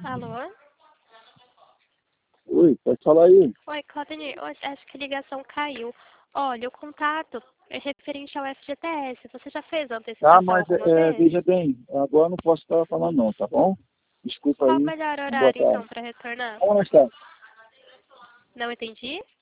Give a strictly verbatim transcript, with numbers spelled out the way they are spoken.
Alô? Oi, pode falar aí. Oi, Claudinei, acho que a ligação caiu. Olha, o contato é referente ao F G T S. Você já fez a Tá, antecipação mas alguma é, vez? veja bem, agora eu não posso estar falando não, tá bom? Desculpa Qual o aí. melhor Boa horário, então, tarde. para retornar? Como está? Não entendi?